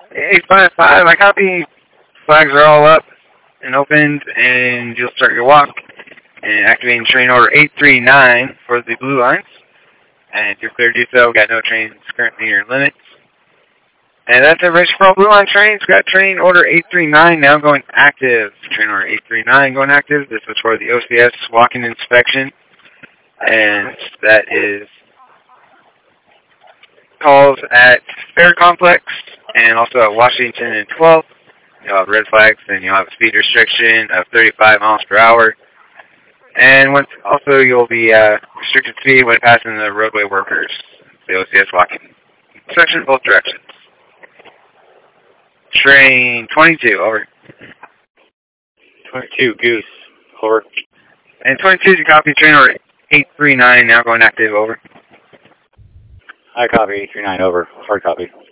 855, I copy. Flags are all up and opened, and you'll start your walk. And activating train order 839 for the blue lines. And if you're clear to do so, we've got no trains currently near limits. And that's everybody for all blue line trains. We've got train order 839 now going active. Train order 839 going active. This is for the OCS walk-in inspection. And that is calls at Fair Complex and also at Washington and 12th. You'll have red flags, and you'll have a speed restriction of 35 miles per hour. And also you'll be restricted speed when passing the roadway workers. The OCS walking section both directions. Train 22, over. 22, Goose, over. And 22 is your copy. Train order 839 now going active, over. I copy 839, over. Hard copy.